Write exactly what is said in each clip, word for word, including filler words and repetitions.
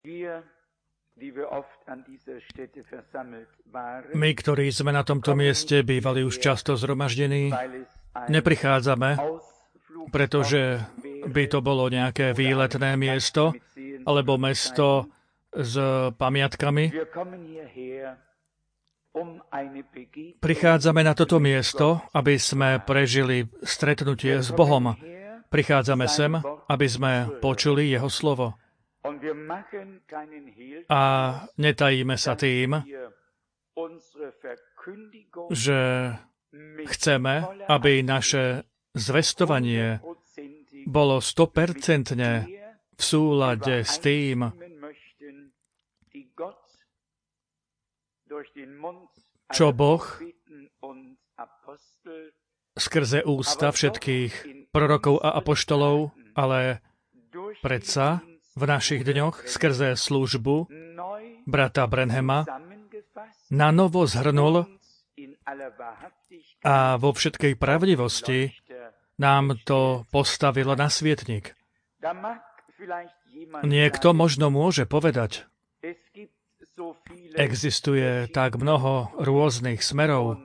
My, ktorí sme na tomto mieste bývali už často zhromaždení, neprichádzame, pretože by to bolo nejaké výletné miesto alebo mesto s pamiatkami. Prichádzame na toto miesto, aby sme prežili stretnutie s Bohom. Prichádzame sem, aby sme počuli Jeho slovo. A netajíme sa tým, že chceme, aby naše zvestovanie bolo sto percent v súlade s tým, čo Boh skrze ústa všetkých prorokov a apoštolov, ale predsa v našich dňoch skrze službu brata Branhama na novo zhrnul a vo všetkej pravdivosti nám to postavilo na svietnik. Niekto možno môže povedať, existuje tak mnoho rôznych smerov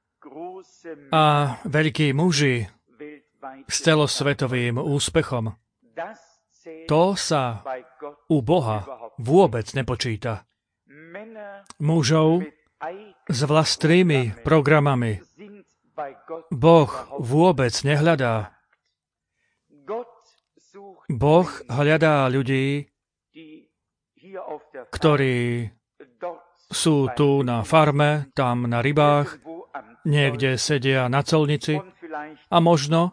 a veľkí muži s celosvetovým úspechom. To sa u Boha vôbec nepočíta. Mužov s vlastnými programami Boh vôbec nehľadá. Boh hľadá ľudí, ktorí sú tu na farme, tam na rybách, niekde sedia na colnici a možno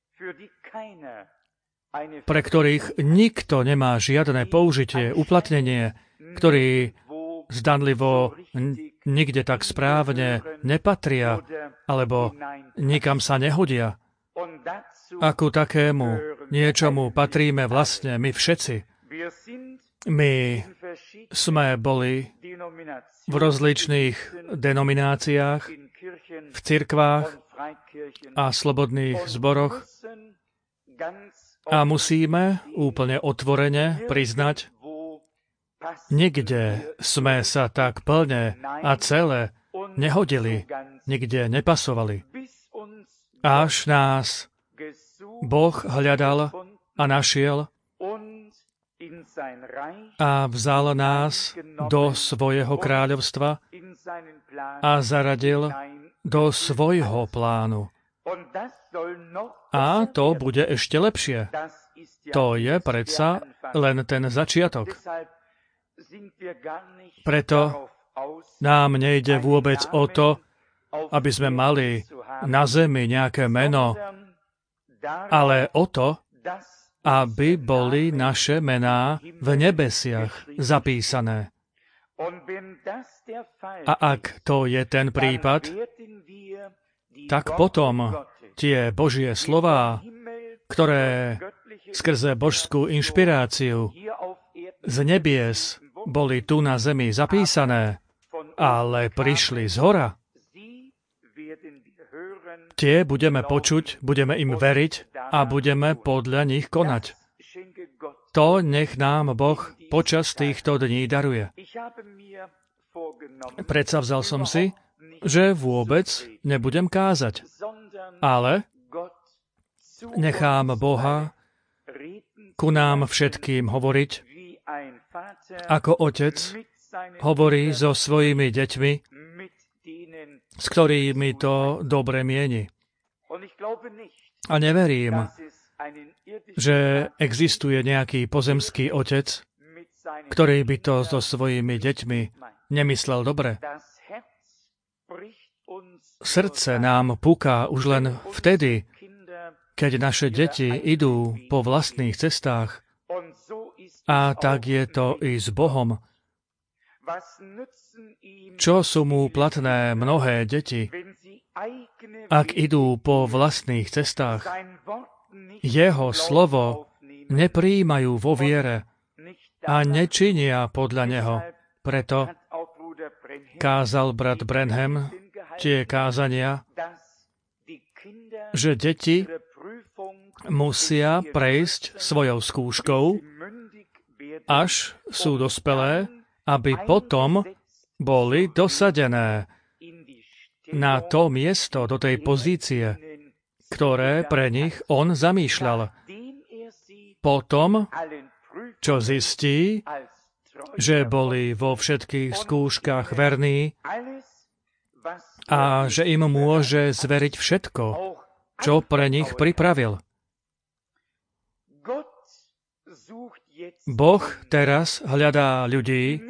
pre ktorých nikto nemá žiadne použitie, uplatnenie, ktorí zdanlivo nikde tak správne nepatria alebo nikam sa nehodia. A ku takému niečomu patríme vlastne my všetci. My sme boli v rozličných denomináciách, v cirkvách a slobodných zboroch a musíme úplne otvorene priznať, nikde sme sa tak plne a celé nehodili, nikde nepasovali. Až nás Boh hľadal a našiel a vzal nás do svojho kráľovstva a zaradil do svojho plánu. A to bude ešte lepšie. To je predsa len ten začiatok. Preto nám nejde vôbec o to, aby sme mali na zemi nejaké meno, ale o to, aby boli naše mená v nebesiach zapísané. A ak to je ten prípad, tak potom tie Božie slová, ktoré skrze božskú inšpiráciu z nebies boli tu na zemi zapísané, ale prišli zhora, tie budeme počuť, budeme im veriť a budeme podľa nich konať. To nech nám Boh počas týchto dní daruje. Predsavzal som si, že vôbec nebudem kázať, ale nechám Boha ku nám všetkým hovoriť, ako otec hovorí so svojimi deťmi, s ktorými to dobre mieni. A neverím, že existuje nejaký pozemský otec, ktorý by to so svojimi deťmi nemyslel dobre. Srdce nám puká už len vtedy, keď naše deti idú po vlastných cestách. A tak je to i s Bohom. Čo sú mu platné mnohé deti, ak idú po vlastných cestách? Jeho slovo neprijímajú vo viere a nečinia podľa neho. Preto kázal brat Branham tie kázania, že deti musia prejsť svojou skúškou až sú dospelé, aby potom boli dosadené na to miesto, do tej pozície, ktoré pre nich on zamýšľal. Potom, čo zistí, že boli vo všetkých skúškach verní a že im môže zveriť všetko, čo pre nich pripravil. Boh teraz hľadá ľudí,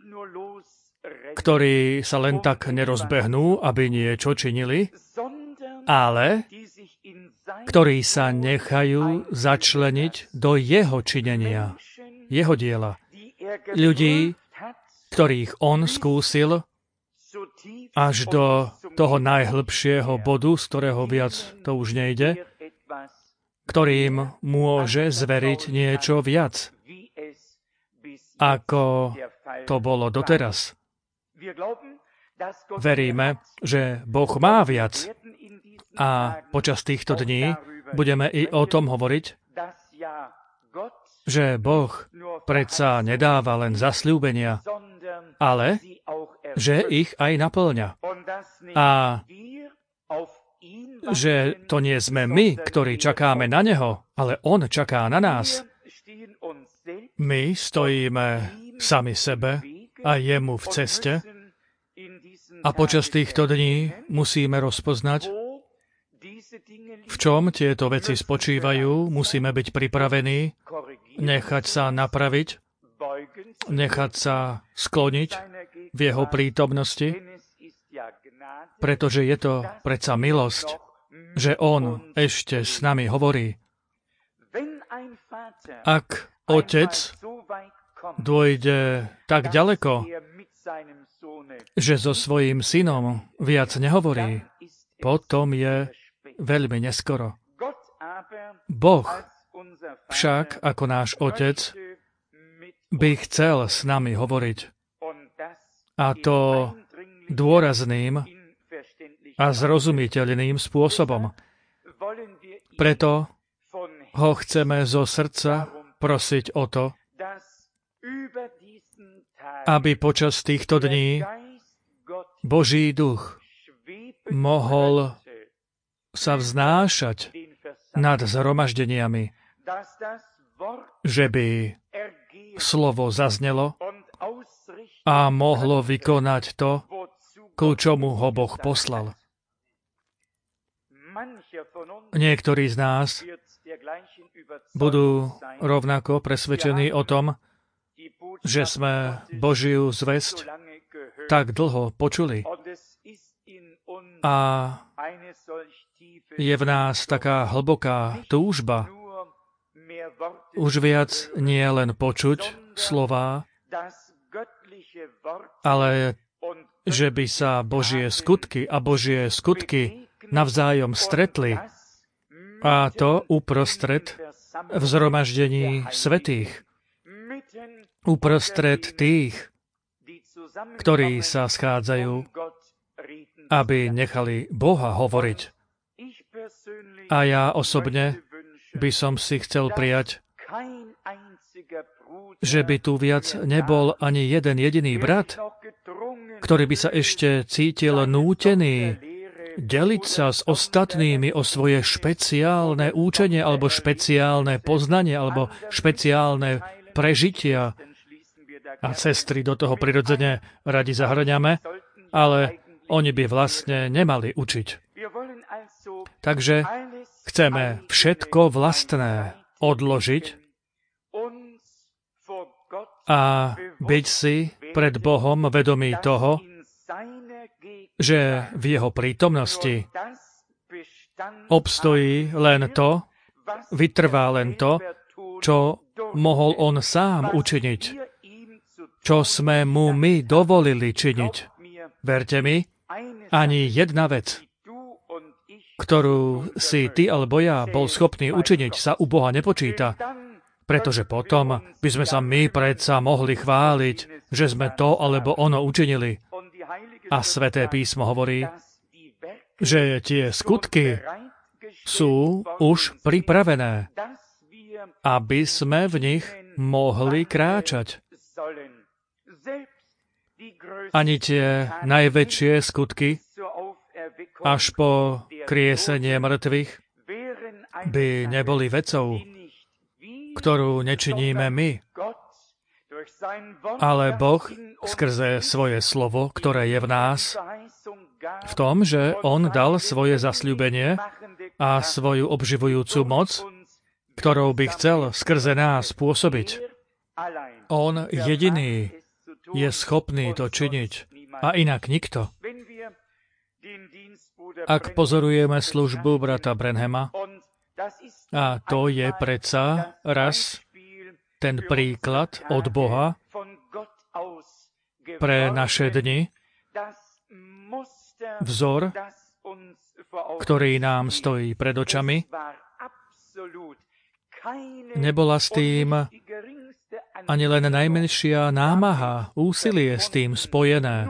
ktorí sa len tak nerozbehnú, aby niečo činili, ale ktorí sa nechajú začleniť do jeho činenia, jeho diela. Ľudí, ktorých on skúsil až do toho najhlbšieho bodu, z ktorého viac to už nejde, ktorým môže zveriť niečo viac, ako to bolo doteraz. Veríme, že Boh má viac a počas týchto dní budeme i o tom hovoriť, že Boh predsa nedáva len zasľúbenia, ale že ich aj naplňa. A že to nie sme my, ktorí čakáme na Neho, ale On čaká na nás. My stojíme sami sebe a Jemu v ceste a počas týchto dní musíme rozpoznať, v čom tieto veci spočívajú, musíme byť pripravení, nechať sa napraviť, nechať sa skloniť v jeho prítomnosti, pretože je to predsa milosť, že on ešte s nami hovorí. Ak otec dôjde tak ďaleko, že so svojím synom viac nehovorí, potom je veľmi neskoro. Boh však, ako náš otec, by chcel s nami hovoriť. A to dôrazným a zrozumiteľným spôsobom. Preto ho chceme zo srdca prosiť o to, aby počas týchto dní Boží duch mohol sa vznášať nad zhromaždeniami, že by slovo zaznelo a mohlo vykonať to, ku čomu ho Boh poslal. Niektorí z nás budú rovnako presvedčení o tom, že sme Božiu zvesť tak dlho počuli a je v nás taká hlboká túžba už viac nie len počuť slová, ale že by sa Božie skutky a Božie skutky navzájom stretli, a to uprostred v zhromaždení svätých, uprostred tých, ktorí sa schádzajú, aby nechali Boha hovoriť. A ja osobne by som si chcel prijať, že by tu viac nebol ani jeden jediný brat, ktorý by sa ešte cítil nútený deliť sa s ostatnými o svoje špeciálne účenie alebo špeciálne poznanie alebo špeciálne prežitia. A sestry do toho prirodzene radi zahrňame, ale oni by vlastne nemali učiť. Takže chceme všetko vlastné odložiť a byť si pred Bohom vedomí toho, že v jeho prítomnosti obstojí len to, vytrvá len to, čo mohol on sám učiniť, čo sme mu my dovolili činiť. Verte mi, ani jedna vec, ktorú si ty alebo ja bol schopný učiniť, sa u Boha nepočíta, pretože potom by sme sa my predsa mohli chváliť, že sme to alebo ono učinili. A Sväté písmo hovorí, že tie skutky sú už pripravené, aby sme v nich mohli kráčať. Ani tie najväčšie skutky, až po kriesenie mŕtvych, by neboli vecou, ktorú nečiníme my. Ale Boh skrze svoje slovo, ktoré je v nás, v tom, že On dal svoje zasľúbenie a svoju obživujúcu moc, ktorou by chcel skrze nás pôsobiť. On jediný je schopný to činiť a inak nikto. Ak pozorujeme službu brata Branhama, a to je predsa raz ten príklad od Boha pre naše dni, vzor, ktorý nám stojí pred očami, nebola s tým ani len najmenšia námaha, úsilie s tým spojené.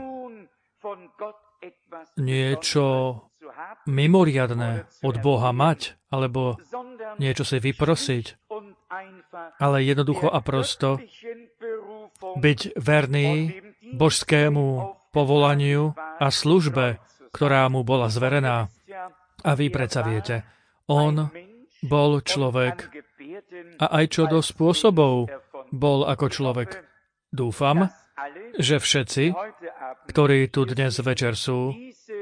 Niečo mimoriadne od Boha mať, alebo niečo si vyprosiť, ale jednoducho a prosto byť verný božskému povolaniu a službe, ktorá mu bola zverená. A vy predsa viete, on bol človek a aj čo do spôsobov bol ako človek. Dúfam, že všetci, ktorí tu dnes večer sú,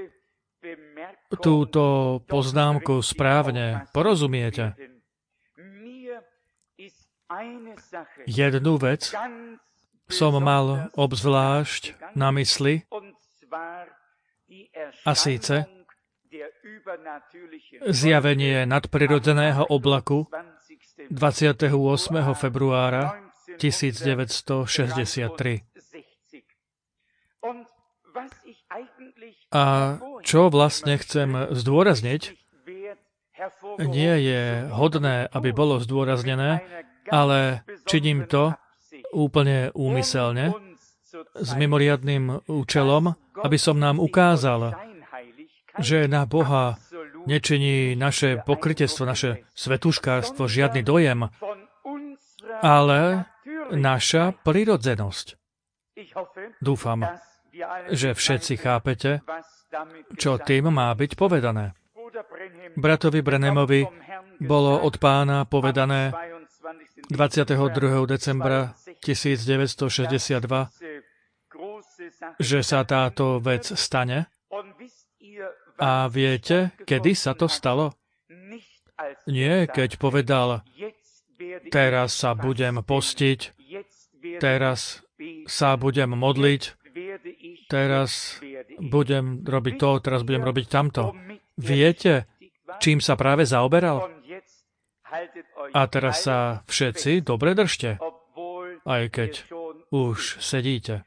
túto poznámku správne porozumiete. Jednu vec som mal obzvlášť na mysli, a síce zjavenie nadprirodzeného oblaku dvadsiateho ôsmeho februára tisícdeväťstošesťdesiattri. A čo vlastne chcem zdôrazniť, nie je hodné, aby bolo zdôraznené, ale činím to úplne úmyselne, s mimoriadnym účelom, aby som nám ukázal, že na Boha nečiní naše pokrytectvo, naše svetúškárstvo žiadny dojem, ale naša prirodzenosť. Dúfam, že všetci chápete, čo tým má byť povedané. Bratovi Branhamovi bolo od Pána povedané dvadsiateho druhého decembra tisícdeväťstošesťdesiatdva, že sa táto vec stane. A viete, kedy sa to stalo? Nie, keď povedal, teraz sa budem postiť, teraz sa budem modliť, teraz budem robiť to, teraz budem robiť tamto. Viete, čím sa práve zaoberal? A teraz sa všetci dobre držte, aj keď už sedíte.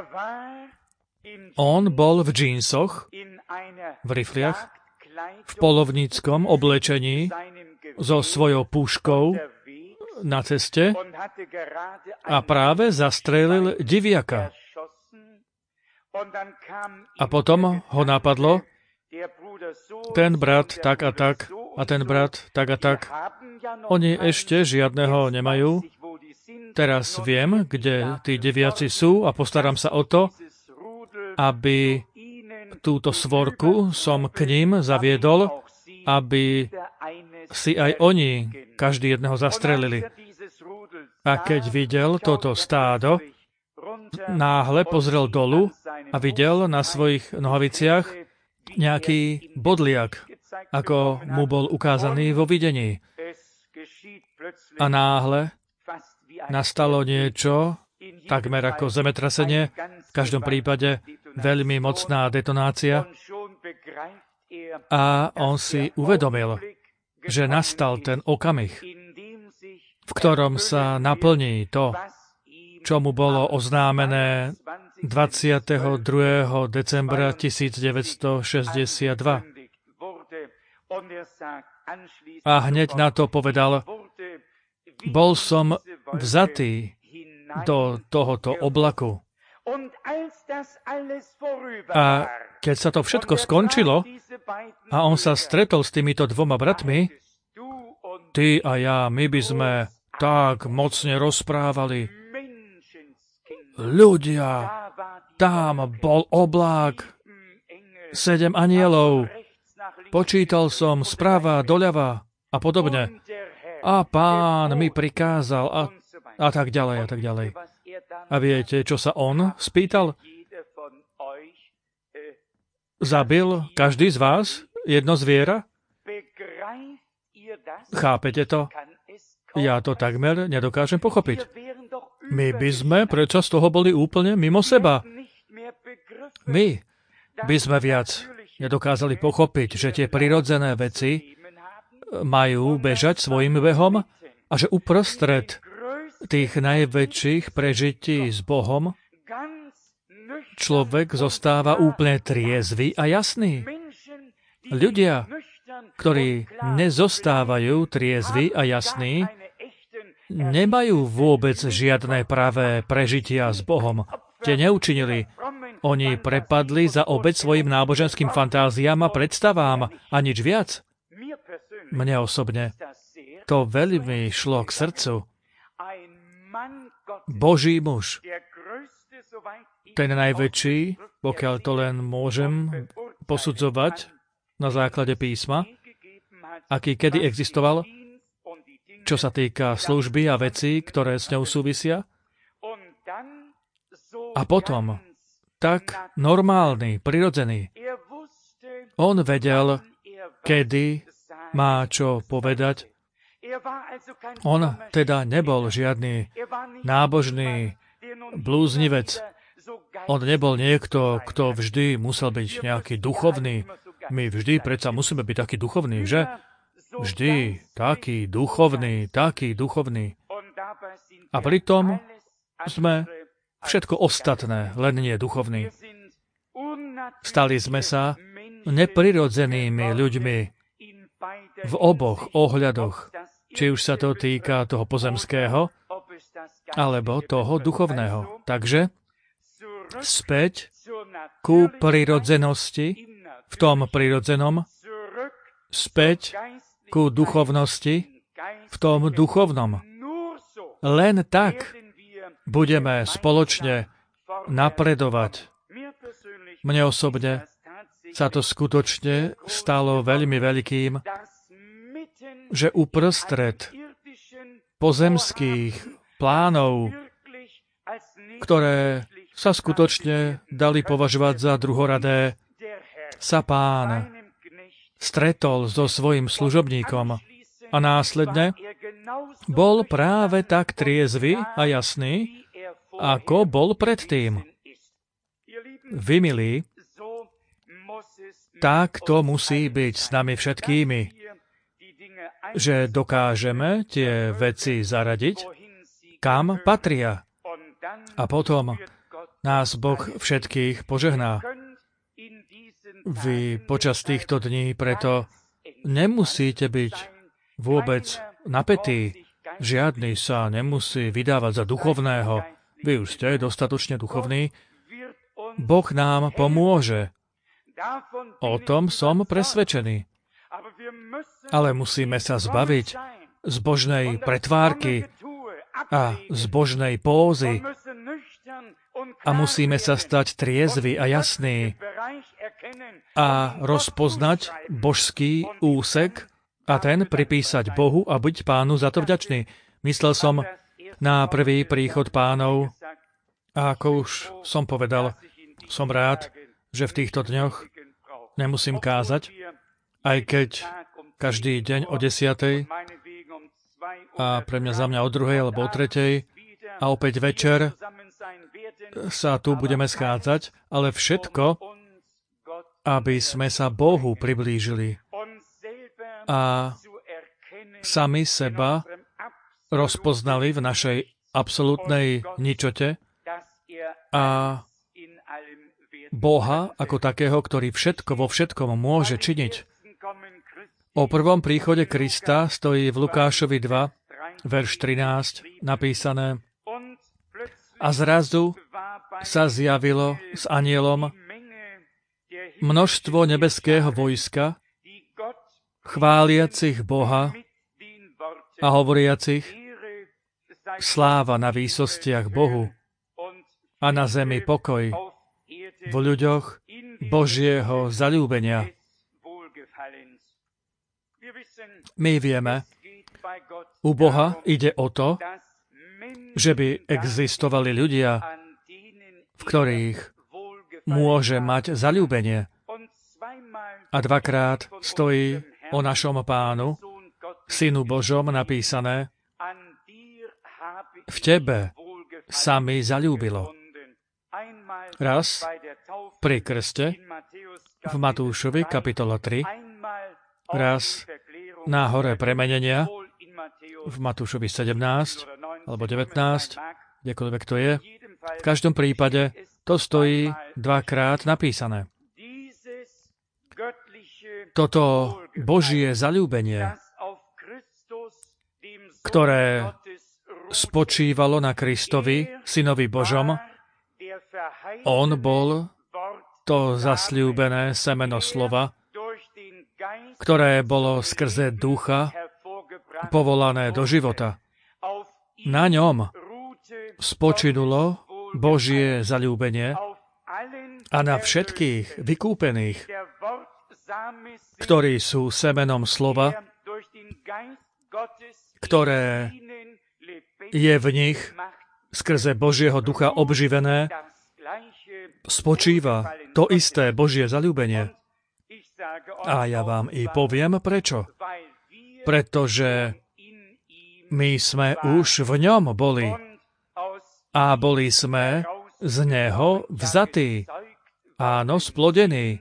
On bol v džínsoch, v rifliach, v polovníckom oblečení, so svojou puškou na ceste a práve zastrelil diviaka. A potom ho napadlo, ten brat tak a tak a ten brat tak a tak. Oni ešte žiadneho nemajú. Teraz viem, kde tí deviaci sú a postaram sa o to, aby túto svorku som k ním zaviedol, aby si aj oni každý jedného zastrelili. A keď videl toto stádo, náhle pozrel dolu a videl na svojich nohaviciach nejaký bodliak, ako mu bol ukázaný vo videní. A náhle nastalo niečo, takmer ako zemetrasenie, v každom prípade veľmi mocná detonácia. A on si uvedomil, že nastal ten okamih, v ktorom sa naplní to, čo mu bolo oznámené dvadsiateho druhého decembra tisícdeväťstošesťdesiatdva. A hneď na to povedal, bol som vzatý do tohoto oblaku. A keď sa to všetko skončilo a on sa stretol s týmito dvoma bratmi, ty a ja, my by sme tak mocne rozprávali. Ľudia, tam bol oblák, sedem anielov, počítal som sprava doľava a podobne. A Pán mi prikázal a, a tak ďalej a tak ďalej. A viete, čo sa on spýtal? Zabil každý z vás jedno zviera? Chápete to? Ja to takmer nedokážem pochopiť. My by sme prečo z toho boli úplne mimo seba. My by sme viac nedokázali pochopiť, že tie prirodzené veci majú bežať svojim behom a že uprostred tých najväčších prežití s Bohom človek zostáva úplne triezvy a jasný. Ľudia, ktorí nezostávajú triezvy a jasní, nemajú vôbec žiadne pravé prežitia s Bohom. Tie neučinili. Oni prepadli za obeť svojim náboženským fantáziám a predstavám a nič viac. Mne osobne to veľmi šlo k srdcu. Boží muž, ten najväčší, pokiaľ to len môžem posudzovať na základe písma, aký kedy existoval, čo sa týka služby a vecí, ktoré s ňou súvisia. A potom, tak normálny, prirodzený, on vedel, kedy má čo povedať. On teda nebol žiadny nábožný blúznivec. On nebol niekto, kto vždy musel byť nejaký duchovný. My vždy predsa musíme byť taký duchovný, že? Vždy taký duchovný, taký duchovný. A pritom sme všetko ostatné, len nie duchovní. Stali sme sa neprirodzenými ľuďmi v oboch ohľadoch, či už sa to týka toho pozemského, alebo toho duchovného. Takže späť ku prirodzenosti, v tom prirodzenom, späť ku duchovnosti, v tom duchovnom. Len tak budeme spoločne napredovať. Mne osobne sa to skutočne stalo veľmi veľkým, že uprostred pozemských plánov, ktoré sa skutočne dali považovať za druhoradé, sa Pán stretol so svojím služobníkom a následne bol práve tak triezvy a jasný, ako bol predtým. Vy, milí, tak to musí byť s nami všetkými, že dokážeme tie veci zaradiť, kam patria. A potom nás Boh všetkých požehná. Vy počas týchto dní preto nemusíte byť vôbec napätí. Žiadny sa nemusí vydávať za duchovného. Vy už ste dostatočne duchovní. Boh nám pomôže. O tom som presvedčený. Ale musíme sa zbaviť zbožnej pretvárky a zbožnej pózy a musíme sa stať triezvi a jasní a rozpoznať božský úsek a ten pripísať Bohu a byť Pánu za to vďačný. Myslel som na prvý príchod Pánov a ako už som povedal, som rád, že v týchto dňoch nemusím kázať, aj keď každý deň o desiatej a pre mňa za mňa o druhej alebo o tretej a opäť večer sa tu budeme schádzať, ale všetko, aby sme sa Bohu priblížili a sami seba rozpoznali v našej absolútnej ničote a Boha ako takého, ktorý všetko vo všetkom môže činiť. O prvom príchode Krista stojí v Lukášovi dva, verš trinásť, napísané: A zrazu sa zjavilo s anielom množstvo nebeského vojska, chváliacich Boha a hovoriacich: sláva na výsostiach Bohu a na zemi pokoj v ľuďoch Božieho zaľúbenia. My vieme, u Boha ide o to, že by existovali ľudia, v ktorých môže mať zaľúbenie. A dvakrát stojí o našom Pánu, Synu Božom napísané: v tebe sa mi zaľúbilo. Raz pri krste v Matúšovi kapitola tri, raz na hore premenenia v Matúšovi sedemnásť alebo devätnásť, kdekoľvek to je. V každom prípade to stojí dvakrát napísané. Toto Božie zaľúbenie, ktoré spočívalo na Kristovi, Synovi Božom, on bol to zasľúbené semeno slova, ktoré bolo skrze ducha povolané do života. Na ňom spočinulo Božie zaľúbenie a na všetkých vykúpených, ktorí sú semenom slova, ktoré je v nich skrze Božieho ducha obživené, spočíva to isté Božie zaľúbenie. A ja vám i poviem prečo. Pretože my sme už v ňom boli a boli sme z neho vzatí, áno, splodení.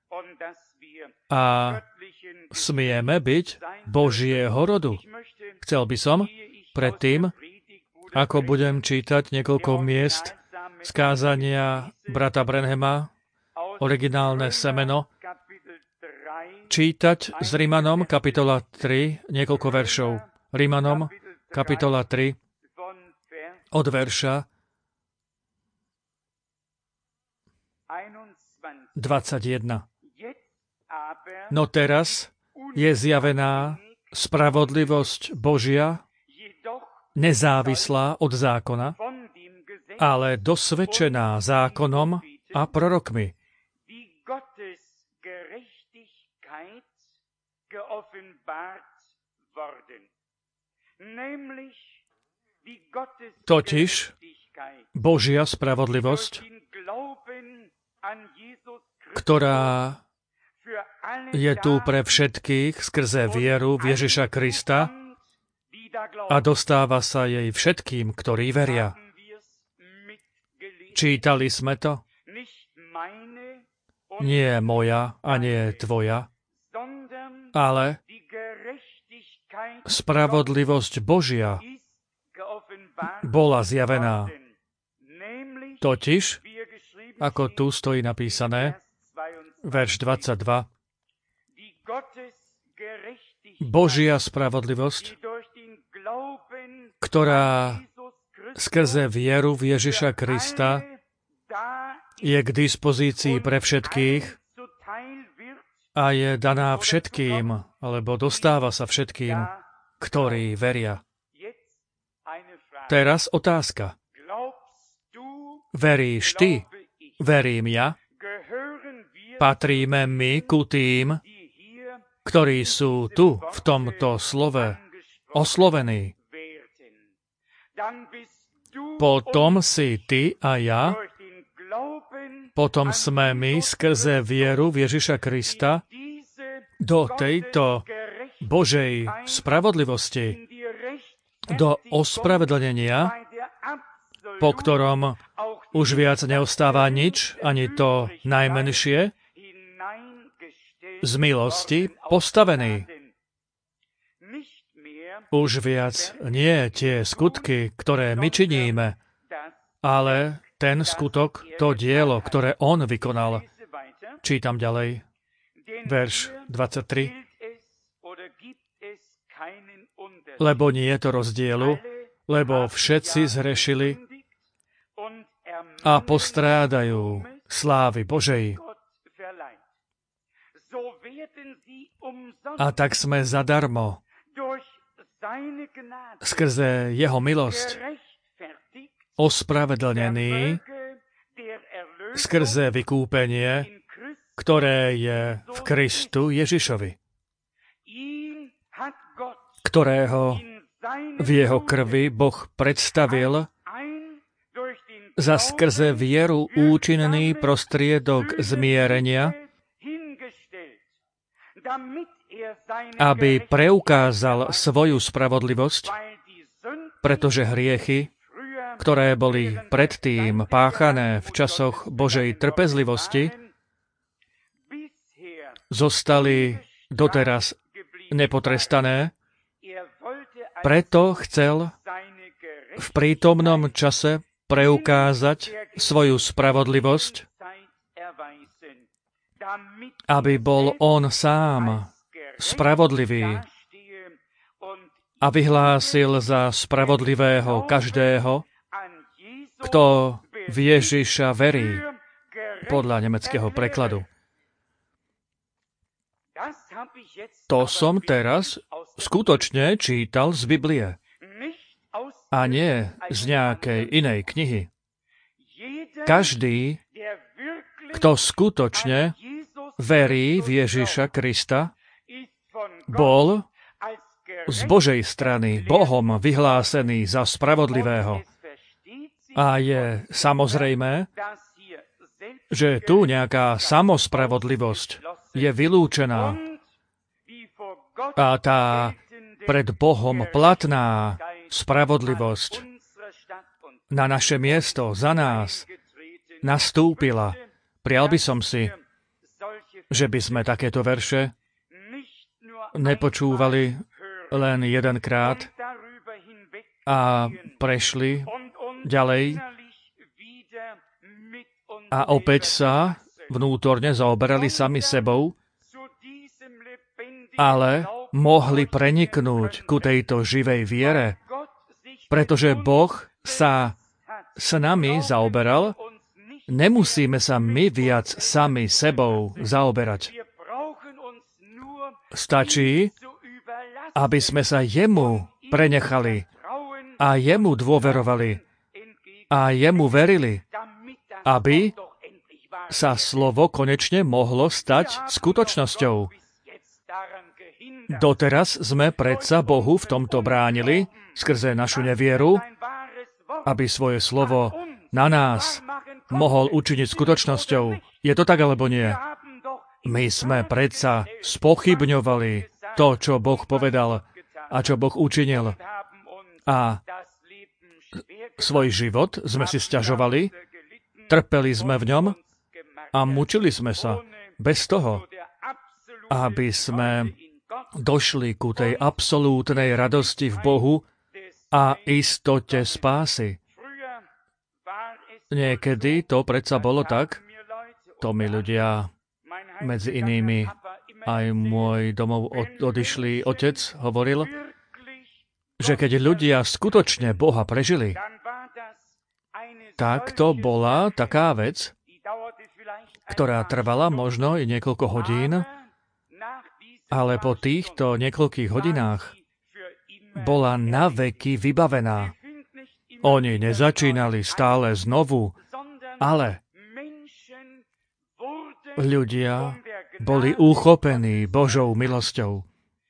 A smieme byť Božieho rodu. Chcel by som, predtým, ako budem čítať niekoľko miest z kázania brata Branhama, originálne semeno, čítať s Rimanom kapitola tri niekoľko veršov. Rimanom kapitola tri od verša dvadsaťjeden. No teraz je zjavená spravodlivosť Božia, nezávislá od zákona, ale dosvedčená zákonom a prorokmi. Totiž Božia spravodlivosť, ktorá je tu pre všetkých skrze vieru v Ježiša Krista a dostáva sa jej všetkým, ktorí veria. Čítali sme to? Nie moja a nie tvoja, ale spravodlivosť Božia bola zjavená. Totiž, ako tu stojí napísané, verš dvadsaťdva, Božia spravodlivosť, ktorá skrze vieru v Ježiša Krista je k dispozícii pre všetkých a je daná všetkým, alebo dostáva sa všetkým, ktorí veria. Teraz otázka. Veríš ty? Verím ja? Patríme my ku tým, ktorí sú tu v tomto slove oslovení. Potom si ty a ja, potom sme my skrze vieru v Ježiša Krista do tejto Božej spravodlivosti, do ospravedlnenia, po ktorom už viac neostáva nič, ani to najmenšie, z milosti postavený. Už viac nie tie skutky, ktoré my činíme, ale ten skutok, to dielo, ktoré on vykonal. Čítam ďalej. Verš dvadsaťtri. Lebo nie je to rozdielu, lebo všetci zhrešili a postrádajú slávy Božej. A tak sme zadarmo skrze jeho milosť ospravedlnený skrze vykúpenie, ktoré je v Kristu Ježišovi, ktorého v jeho krvi Boh predstavil za skrze vieru účinný prostriedok zmierenia, aby preukázal svoju spravodlivosť, pretože hriechy, ktoré boli predtým páchané v časoch Božej trpezlivosti, zostali doteraz nepotrestané. Preto chcel v prítomnom čase preukázať svoju spravodlivosť, aby bol on sám spravodlivý a vyhlásil za spravodlivého každého, kto v Ježiša verí, podľa nemeckého prekladu. To som teraz skutočne čítal z Biblie a nie z nejakej inej knihy. Každý, kto skutočne verí v Ježiša Krista, bol z Božej strany Bohom vyhlásený za spravodlivého. A je samozrejmé, že tu nejaká samospravodlivosť je vylúčená a tá pred Bohom platná spravodlivosť na naše miesto za nás nastúpila. Prial by som si, že by sme takéto verše nepočúvali len jedenkrát a prešli ďalej a opäť sa vnútorne zaoberali sami sebou, ale mohli preniknúť ku tejto živej viere, pretože Boh sa s nami zaoberal, nemusíme sa my viac sami sebou zaoberať. Stačí, aby sme sa jemu prenechali a jemu dôverovali a jemu verili, aby sa slovo konečne mohlo stať skutočnosťou. Doteraz sme predsa Bohu v tomto bránili skrze našu nevieru, aby svoje slovo na nás mohol učiniť skutočnosťou. Je to tak, alebo nie? My sme predsa spochybňovali to, čo Boh povedal a čo Boh učinil. A svoj život sme si sťažovali, trpeli sme v ňom a mučili sme sa bez toho, aby sme došli ku tej absolútnej radosti v Bohu a istote spásy. Niekedy to predsa bolo tak, to mi ľudia, medzi inými aj môj domov odišlý otec hovoril, že keď ľudia skutočne Boha prežili, tak to bola taká vec, ktorá trvala možno i niekoľko hodín, ale po týchto niekoľkých hodinách bola naveky vybavená. Oni nezačínali stále znovu, ale ľudia boli uchopení Božou milosťou.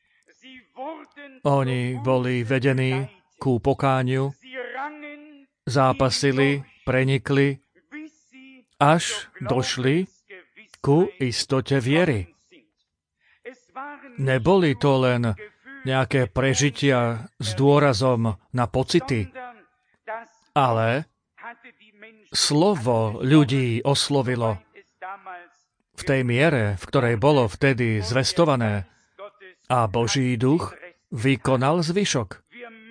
Oni boli vedení ku pokániu, zápasili, prenikli, až došli ku istote viery. Neboli to len nejaké prežitia s dôrazom na pocity, ale slovo ľudí oslovilo v tej miere, v ktorej bolo vtedy zvestované, a Boží duch vykonal zvyšok.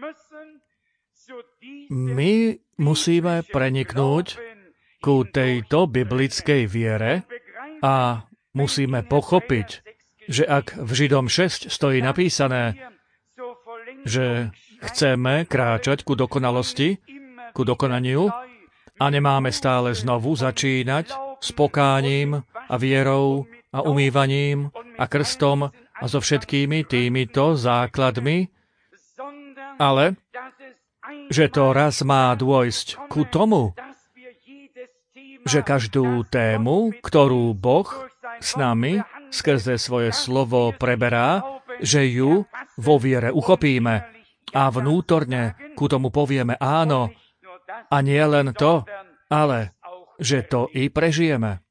My musíme preniknúť ku tejto biblickej viere a musíme pochopiť, že ak v Židom šesť stojí napísané, že chceme kráčať ku dokonalosti, ku dokonaniu a nemáme stále znovu začínať s pokáním a vierou a umývaním a krstom a so všetkými týmito základmi, ale že to raz má dôjsť ku tomu, že každú tému, ktorú Boh s nami skrze svoje slovo preberá, že ju vo viere uchopíme a vnútorne ku tomu povieme áno. A nie len to, ale že to i prežijeme.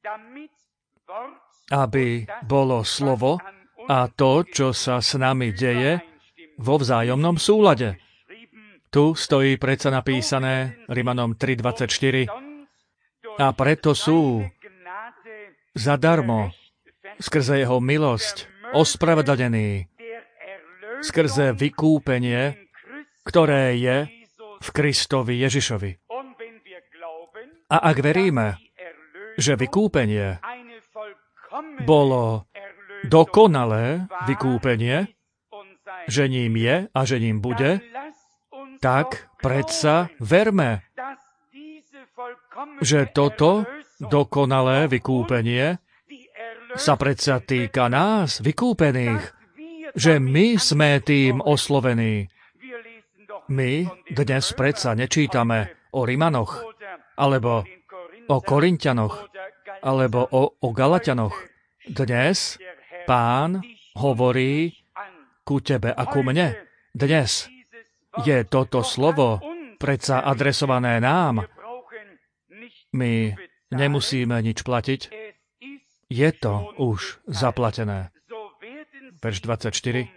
Aby bolo slovo a to, čo sa s nami deje, vo vzájomnom súlade. Tu stojí predsa napísané Rimanom tri dvadsaťštyri. A preto sú zadarmo skrze jeho milosť ospravedlnení skrze vykúpenie, ktoré je v Kristovi Ježišovi. A ak veríme, že vykúpenie bolo dokonalé vykúpenie, že ním je a že ním bude, tak predsa verme, že toto dokonalé vykúpenie sa predsa týka nás, vykúpených, že my sme tým oslovení. My dnes predsa nečítame o Rimanoch, alebo o Korinťanoch, alebo o, o Galatianoch. Dnes Pán hovorí ku tebe a ku mne. Dnes je toto slovo predsa adresované nám. My nemusíme nič platiť. Je to už zaplatené. Verš dvadsaťštyri.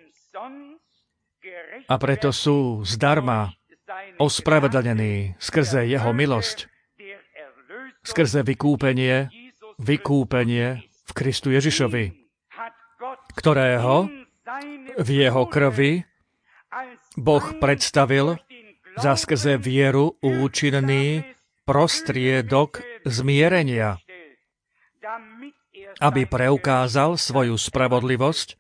A preto sú zdarma ospravedlnení skrze jeho milosť, skrze vykúpenie, vykúpenie v Kristu Ježišovi, ktorého v jeho krvi Boh predstavil za skrze vieru účinný prostriedok zmierenia, aby preukázal svoju spravodlivosť.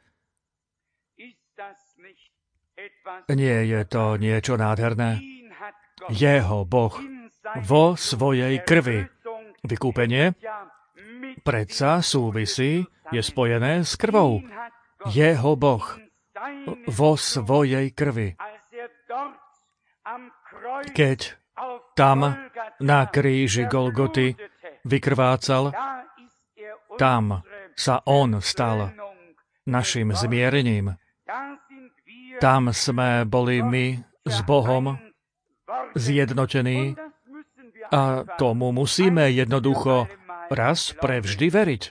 Nie je to niečo nádherné? Jeho Boh vo svojej krvi. Vykúpenie predsa súvisí, je spojené s krvou. Jeho Boh vo svojej krvi. Keď tam na kríži Golgoty vykrvácal, tam sa on stal našim zmierením. Tam sme boli my s Bohom zjednotení a tomu musíme jednoducho raz prevždy veriť.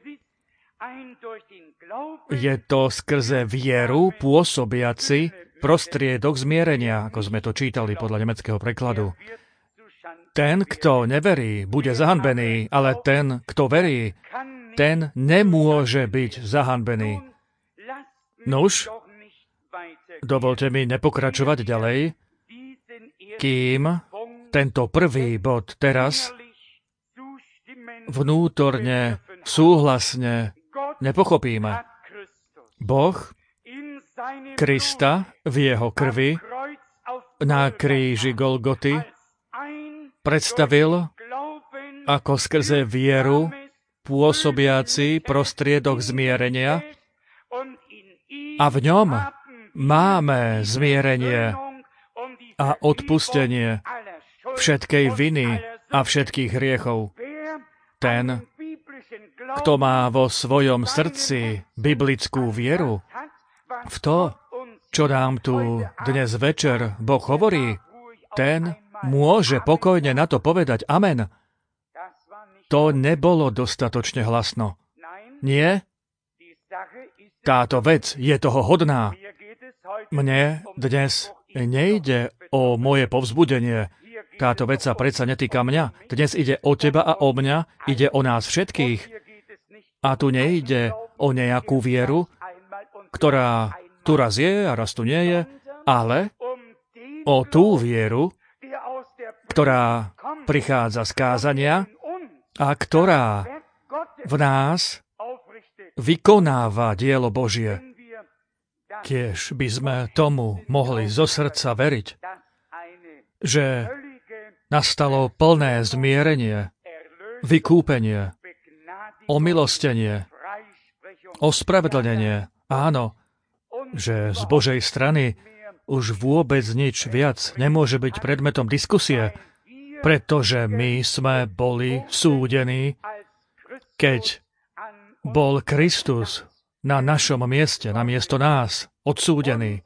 Je to skrze vieru pôsobiaci prostriedok zmierenia, ako sme to čítali podľa nemeckého prekladu. Ten, kto neverí, bude zahanbený, ale ten, kto verí, ten nemôže byť zahanbený. Nuž, dovolte mi nepokračovať ďalej, kým tento prvý bod teraz vnútorne, súhlasne nepochopíme. Boh Krista v jeho krvi na kríži Golgoty predstavil ako skrze vieru pôsobiaci prostriedok zmierenia a v ňom máme zmierenie a odpustenie všetkej viny a všetkých hriechov. Ten, kto má vo svojom srdci biblickú vieru, v to, čo nám tu dnes večer Boh hovorí, ten môže pokojne na to povedať amen. To nebolo dostatočne hlasno. Nie? Táto vec je toho hodná. Mne dnes nejde o moje povzbudenie. Táto vec sa predsa netýka mňa. Dnes ide o teba a o mňa, ide o nás všetkých. A tu nejde o nejakú vieru, ktorá tu raz je a raz tu nie je, ale o tú vieru, ktorá prichádza z kázania a ktorá v nás vykonáva dielo Božie. Tiež by sme tomu mohli zo srdca veriť, že nastalo plné zmierenie, vykúpenie, omilostenie, ospravedlnenie. Áno, že z Božej strany už vôbec nič viac nemôže byť predmetom diskusie, pretože my sme boli súdení, keď bol Kristus na našom mieste, na miesto nás, odsúdený.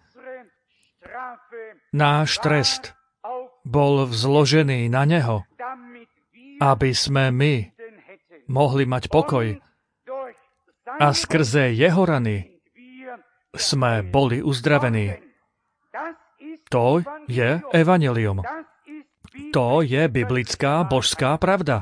Náš trest bol vzložený na neho, aby sme my mohli mať pokoj. A skrze jeho rany sme boli uzdravení. To je evanjelium. To je biblická, božská pravda.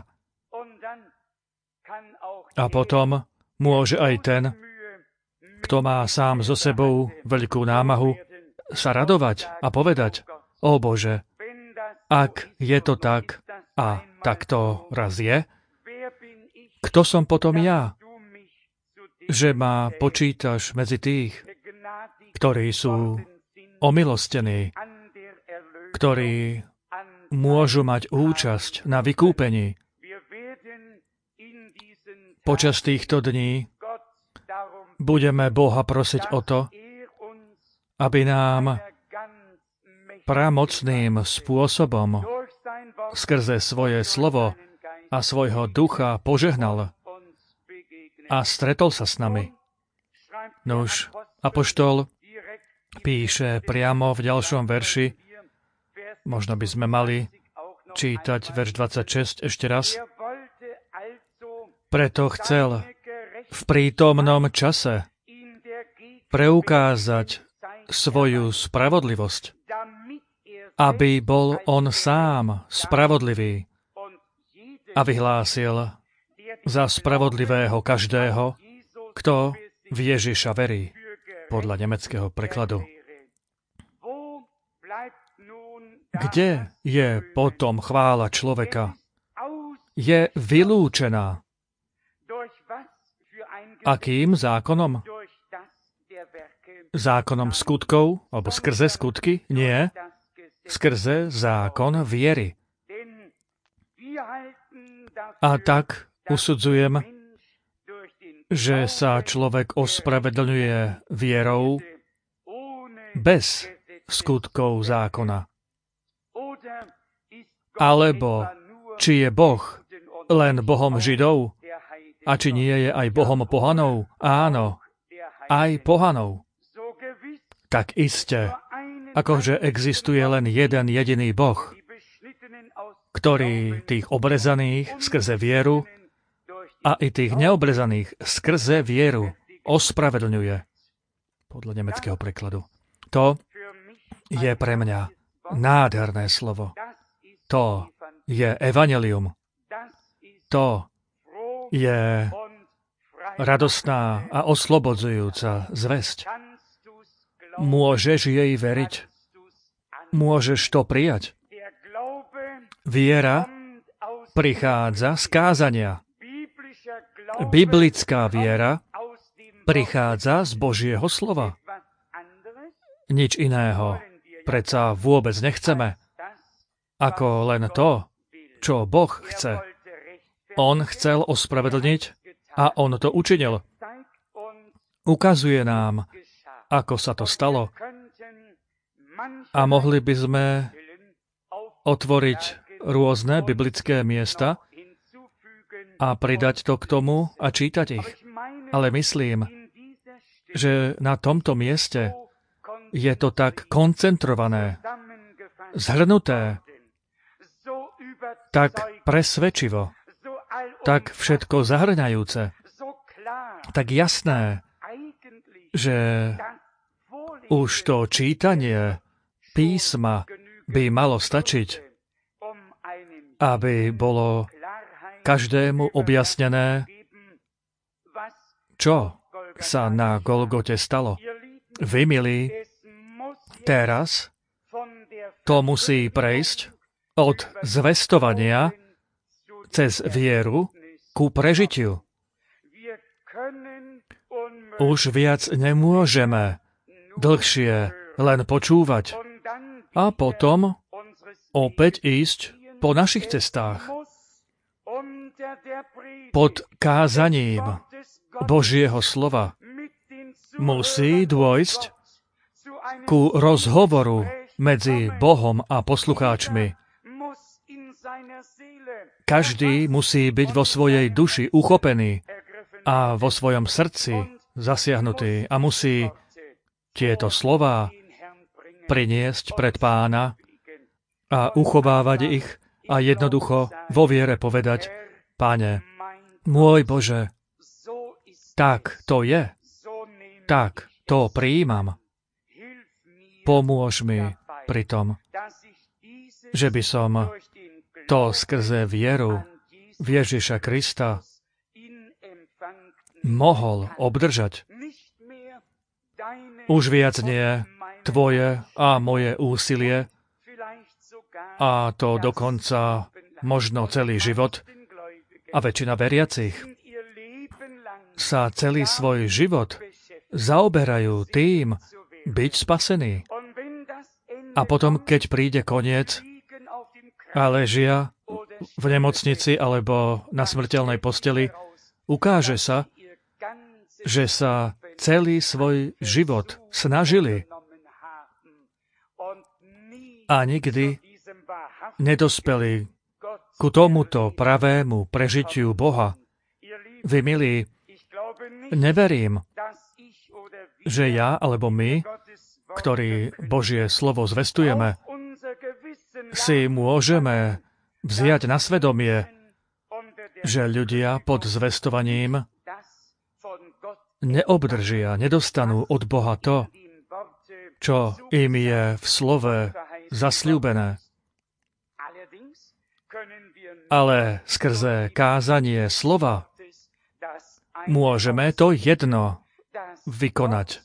A potom môže aj ten, kto má sám so sebou veľkú námahu, sa radovať a povedať: Ó Bože, ak je to tak a tak to raz je, kto som potom ja, že ma počítaš medzi tých, ktorí sú omilostení, ktorí môžu mať účasť na vykúpení. Počas týchto dní budeme Boha prosiť o to, aby nám pramocným spôsobom skrze svoje slovo a svojho ducha požehnal a stretol sa s nami. Nuž, apoštol píše priamo v ďalšom verši, možno by sme mali čítať verš dvadsaťšesť ešte raz. Preto chcel v prítomnom čase preukázať svoju spravodlivosť, aby bol on sám spravodlivý a vyhlásil za spravodlivého každého, kto v Ježiša verí, podľa nemeckého prekladu. Kde je potom chvála človeka? Je vylúčená. Akým zákonom? Zákonom skutkov, alebo skrze skutky? Nie. Skrze zákon viery. A tak usudzujem, že sa človek ospravedlňuje vierou bez skutkov zákona. Alebo či je Boh len Bohom Židov a či nie je aj Bohom pohanov? Áno, aj pohanov. Tak iste, akože existuje len jeden jediný Boh, ktorý tých obrezaných skrze vieru a i tých neobrezaných skrze vieru ospravedlňuje. Podľa nemeckého prekladu. To je pre mňa nádherné slovo. To je evanjelium. To je radostná a oslobodzujúca zvesť. Môžeš jej veriť. Môžeš to prijať. Viera prichádza z kázania. Biblická viera prichádza z Božieho slova. Nič iného predsa vôbec nechceme, ako len to, čo Boh chce. On chcel ospravedlniť a on to učinil. Ukazuje nám, ako sa to stalo. A mohli by sme otvoriť rôzne biblické miesta a pridať to k tomu a čítať ich. Ale myslím, že na tomto mieste je to tak koncentrované, zhrnuté, tak presvedčivo, tak všetko zahrňajúce, tak jasné, že už to čítanie písma by malo stačiť, aby bolo každému objasnené, čo sa na Golgote stalo. Vy, milí, teraz to musí prejsť od zvestovania cez vieru ku prežitiu. Už viac nemôžeme dlhšie len počúvať a potom opäť ísť po našich cestách. Pod kázaním Božieho slova musí dôjsť ku rozhovoru medzi Bohom a poslucháčmi. Každý musí byť vo svojej duši uchopený a vo svojom srdci zasiahnutý a musí tieto slová priniesť pred Pána a uchovávať ich a jednoducho vo viere povedať: Pane, môj Bože, tak to je, tak to prijímam. Pomôž mi pri tom, že by som to skrze vieru v Ježiša Krista mohol obdržať. Už viac nie tvoje a moje úsilie, a to dokonca možno celý život, a väčšina veriacich sa celý svoj život zaoberajú tým byť spasený. A potom, keď príde koniec a ležia v nemocnici alebo na smrteľnej posteli, ukáže sa, že sa celý svoj život snažili a nikdy nedospeli ku tomuto pravému prežitiu Boha. Vy, milí, neverím, že ja alebo my, ktorí Božie slovo zvestujeme, si môžeme vziať na svedomie, že ľudia pod zvestovaním neobdržia, nedostanú od Boha to, čo im je v slove zasľúbené. Ale skrze kázanie slova môžeme to jedno vykonať.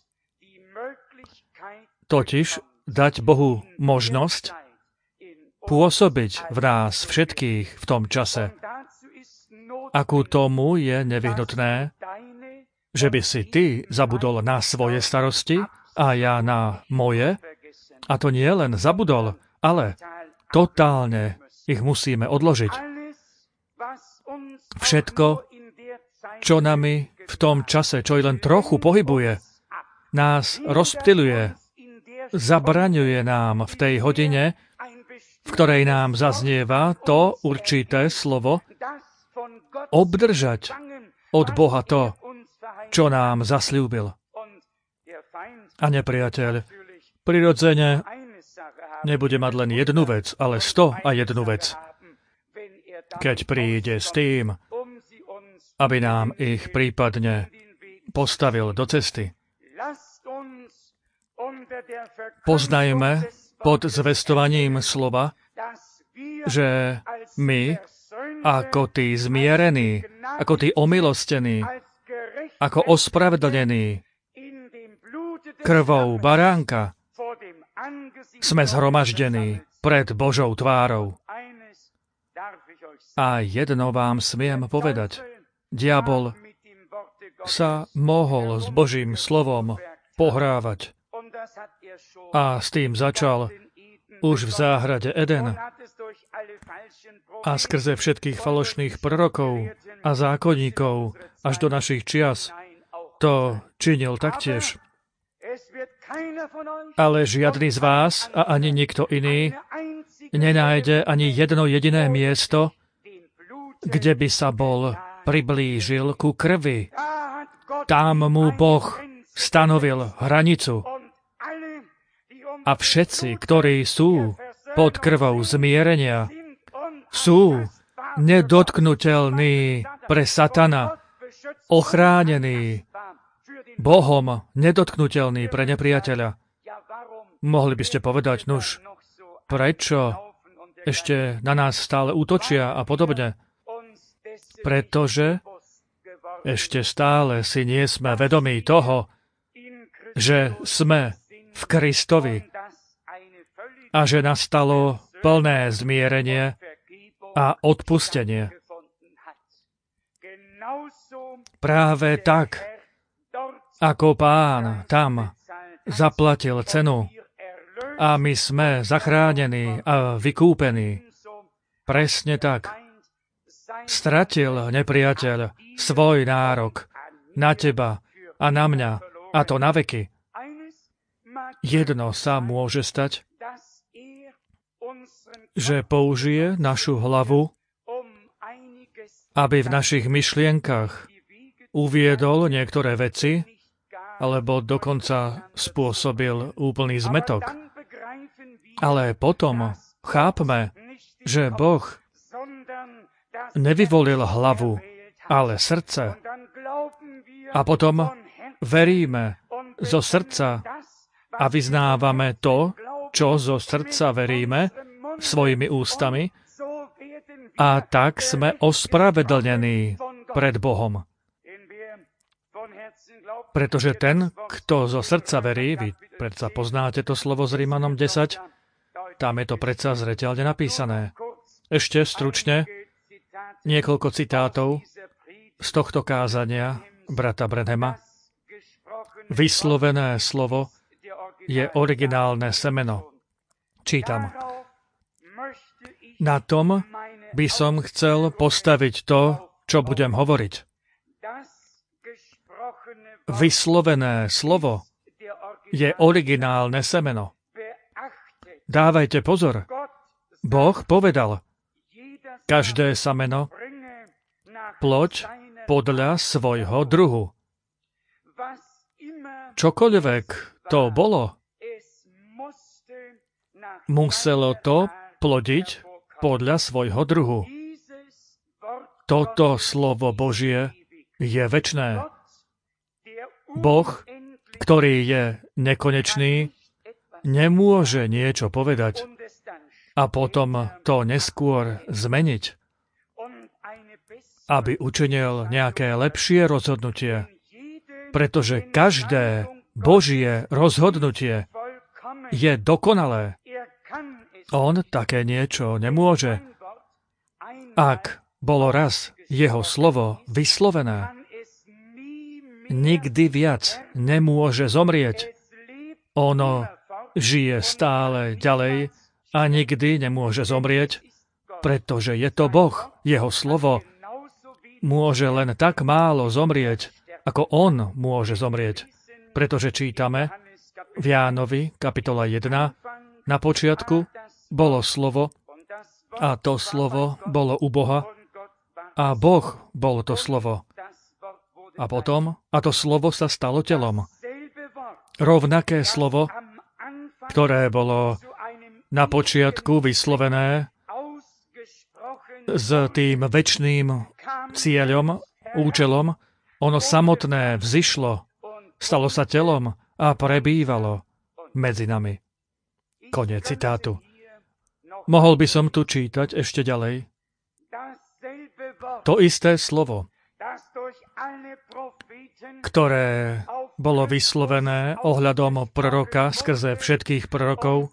Totiž dať Bohu možnosť pôsobiť v nás všetkých v tom čase. A ku tomu je nevyhnutné, že by si ty zabudol na svoje starosti a ja na moje. A to nie len zabudol, ale totálne ich musíme odložiť. Všetko, čo nami v tom čase, čo i len trochu pohybuje, nás rozptyluje, zabraňuje nám v tej hodine, v ktorej nám zaznieva to určité slovo, obdržať od Boha to, čo nám zasľúbil. A nepriateľ prirodzene nebude mať len jednu vec, ale sto a jednu vec. Keď príde s tým, aby nám ich prípadne postavil do cesty. Poznajme pod zvestovaním slova, že my, ako tí zmierení, ako tí omilostení, ako ospravedlnení krvou baránka, sme zhromaždení pred Božou tvárou. A jedno vám smiem povedať. Diabol sa mohol s Božím slovom pohrávať. A s tým začal už v záhrade Eden. A skrze všetkých falošných prorokov a zákonníkov až do našich čias to činil taktiež. Ale žiadny z vás a ani nikto iný nenájde ani jedno jediné miesto, kde by sa bol priblížil ku krvi. Tam mu Boh stanovil hranicu. A všetci, ktorí sú pod krvou zmierenia, sú nedotknutelní pre Satana, ochránení Bohom, nedotknutelní pre nepriateľa. Mohli by ste povedať, nuž, prečo ešte na nás stále útočia a podobne? Pretože ešte stále si nie sme vedomí toho, že sme v Kristovi a že nastalo plné zmierenie a odpustenie. Práve tak, ako Pán tam zaplatil cenu a my sme zachránení a vykúpení, presne tak stratil nepriateľ svoj nárok na teba a na mňa, a to na veky. jedno sa môže stať, že použije našu hlavu, aby v našich myšlienkach uviedol niektoré veci, alebo dokonca spôsobil úplný zmetok. Ale potom chápme, že Boh nevyvolil hlavu, ale srdce. A potom veríme zo srdca a vyznávame to, čo zo srdca veríme, svojimi ústami, a tak sme ospravedlnení pred Bohom. Pretože ten, kto zo srdca verí, vy predsa poznáte to slovo z Rímanom desať, tam je to predsa zreteľne napísané. Ešte stručne niekoľko citátov z tohto kázania brata Branhama. Vyslovené slovo je originálne semeno. Čítam. Na tom by som chcel postaviť to, čo budem hovoriť. Vyslovené slovo je originálne semeno. Dávajte pozor. Boh povedal, každé semeno ploď podľa svojho druhu. Čokoľvek to bolo, muselo to plodiť podľa svojho druhu. Toto slovo Božie je večné. Boh, ktorý je nekonečný, nemôže niečo povedať a potom to neskôr zmeniť, aby učinil nejaké lepšie rozhodnutie, pretože každé Božie rozhodnutie je dokonalé. On také niečo nemôže. Ak bolo raz jeho slovo vyslovené, nikdy viac nemôže zomrieť. Ono žije stále ďalej a nikdy nemôže zomrieť, pretože je to Boh. Jeho slovo môže len tak málo zomrieť, ako on môže zomrieť. Pretože čítame v Jánovi, kapitola jedna, na počiatku bolo slovo a to slovo bolo u Boha a Boh bol to slovo. A potom, a to slovo sa stalo telom. Rovnaké slovo, ktoré bolo na počiatku vyslovené s tým večným cieľom, účelom, ono samotné vzišlo, stalo sa telom a prebývalo medzi nami. Koniec citátu. Mohol by som tu čítať ešte ďalej. To isté slovo, ktoré bolo vyslovené ohľadom proroka skrze všetkých prorokov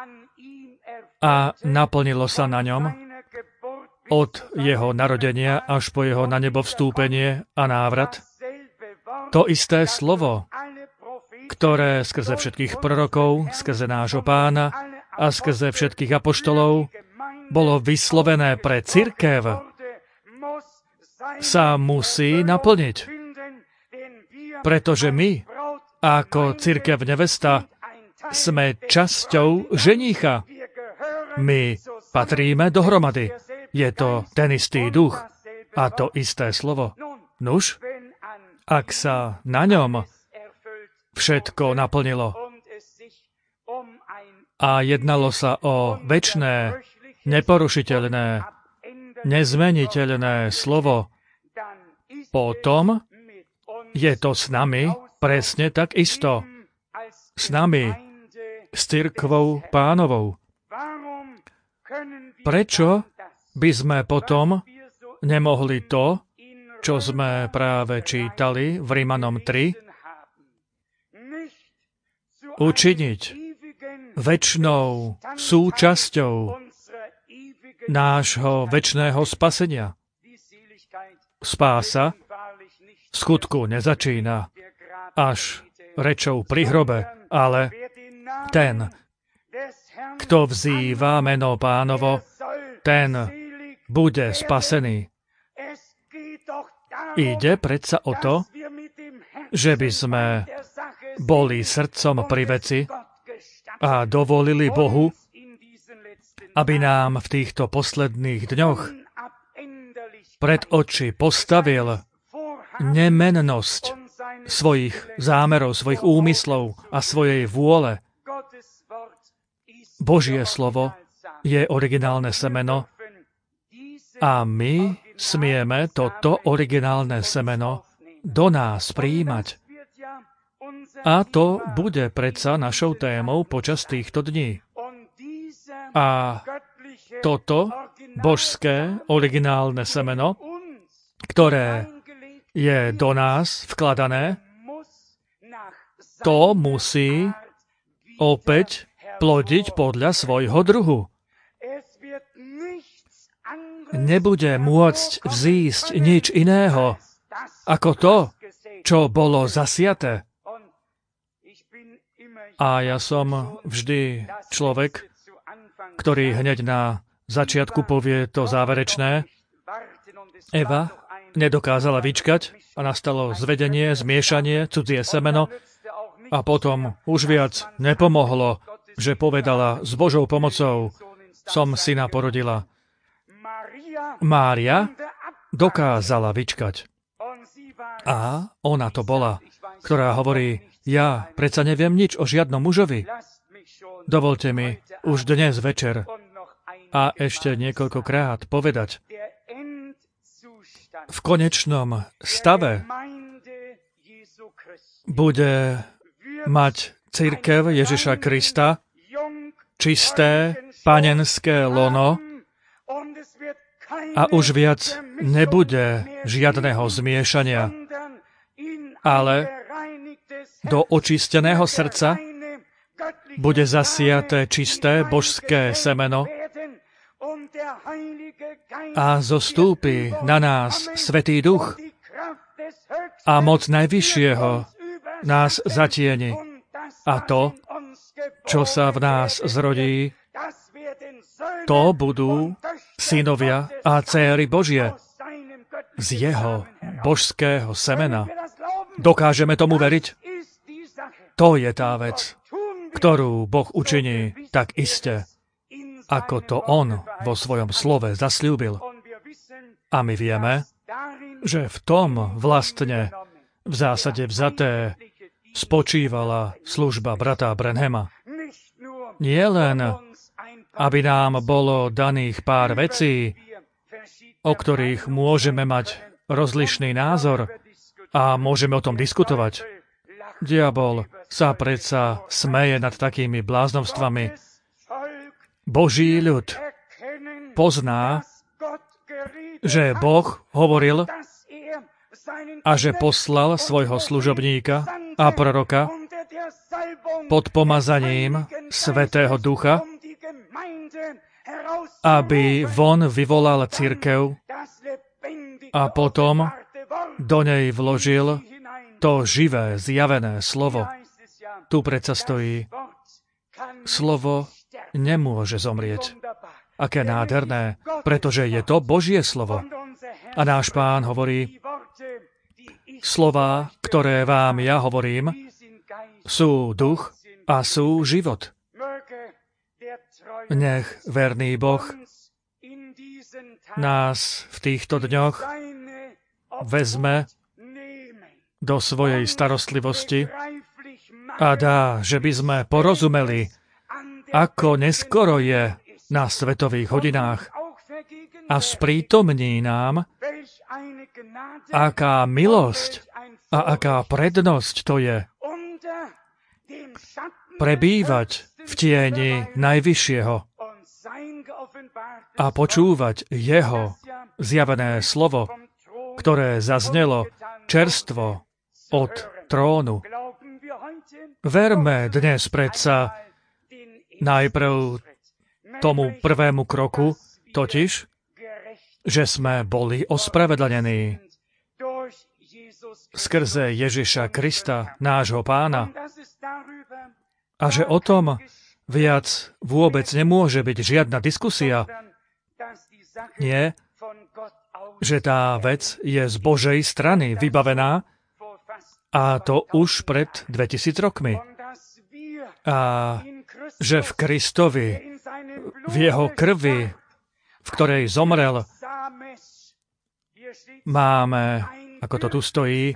a naplnilo sa na ňom od jeho narodenia až po jeho na nebo vstúpenie a návrat. To isté slovo, ktoré skrze všetkých prorokov, skrze nášho Pána a skrze všetkých apoštolov bolo vyslovené pre cirkev, sa musí naplniť. Pretože my, ako cirkev nevesta, sme časťou ženícha. My patríme dohromady. Je to ten istý duch a to isté slovo. Nuž, ak sa na ňom všetko naplnilo a jednalo sa o večné, neporušiteľné, nezmeniteľné slovo, potom je to s nami presne tak isto. S nami, s cirkvou Pánovou. Prečo by sme potom nemohli to, čo sme práve čítali v Rímanom tri, učiniť večnou súčasťou nášho večného spasenia? Spása v skutku nezačína až rečou pri hrobe, ale ten, kto vzýva meno Pánovo, ten bude spasený. Ide predsa o to, že by sme boli srdcom pri veci a dovolili Bohu, aby nám v týchto posledných dňoch pred oči postavil nemennosť svojich zámerov, svojich úmyslov a svojej vôle. Božie slovo je originálne semeno a my smieme toto originálne semeno do nás prijímať. A to bude predsa našou témou počas týchto dní. A toto božské originálne semeno, ktoré je do nás vkladané, to musí opäť plodiť podľa svojho druhu. Nebude môcť vzísť nič iného ako to, čo bolo zasiaté. A ja som vždy človek, ktorý hneď na začiatku povie to záverečné. Eva nedokázala vyčkať a nastalo zvedenie, zmiešanie, cudzie semeno a potom už viac nepomohlo, že povedala, s Božou pomocou som syna porodila. Mária dokázala vyčkať. A ona to bola, ktorá hovorí, ja predsa neviem nič o žiadnom mužovi. Dovolte mi už dnes večer a ešte niekoľkokrát povedať, v konečnom stave bude mať cirkev Ježiša Krista čisté panenské lono a už viac nebude žiadneho zmiešania, ale do očisteného srdca bude zasiaté čisté božské semeno a zostúpi na nás Svätý Duch a moc Najvyššieho nás zatieni. A to, čo sa v nás zrodí, to budú synovia a dcéry Božie z jeho božského semena. Dokážeme tomu veriť? To je tá vec, ktorú Boh učiní tak iste, ako to On vo svojom slove zasľúbil. A my vieme, že v tom vlastne v zásade vzaté spočívala služba brata Branhama. Nie len, aby nám bolo daných pár vecí, o ktorých môžeme mať rozlišný názor a môžeme o tom diskutovať. Diabol sa predsa smeje nad takými bláznovstvami. Boží ľud pozná, že Boh hovoril a že poslal svojho služobníka a proroka pod pomazaním Svätého Ducha, aby von vyvolal cirkev a potom do nej vložil to živé, zjavené slovo. Tu predsa stojí, slovo nemôže zomrieť. Aké nádherné, pretože je to Božie slovo. A náš Pán hovorí, slová, ktoré vám ja hovorím, sú duch a sú život. Nech verný Boh nás v týchto dňoch vezme do svojej starostlivosti a dá, že by sme porozumeli, ako neskoro je na svetových hodinách a sprítomní nám, aká milosť a aká prednosť to je prebývať v tieni Najvyššieho a počúvať jeho zjavené slovo, ktoré zaznelo čerstvo od trónu. Verme dnes predsa najprv tomu prvému kroku, totiž, že sme boli ospravedlnení skrze Ježiša Krista, nášho Pána, a že o tom viac vôbec nemôže byť žiadna diskusia. Nie, že tá vec je z Božej strany vybavená, a to už pred dvetisíc rokmi. A že v Kristovi, v jeho krvi, v ktorej zomrel, máme, ako to tu stojí,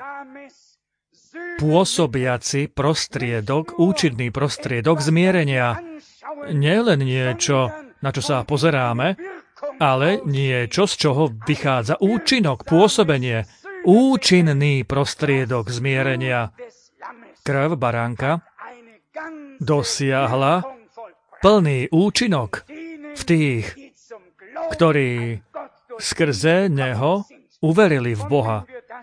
pôsobiaci prostriedok, účinný prostriedok zmierenia. Nie len niečo, na čo sa pozeráme, ale niečo, z čoho vychádza účinok, pôsobenie, účinný prostriedok zmierenia. Krv baránka dosiahla plný účinok v tých, ktorí skrze neho uverili v Boha.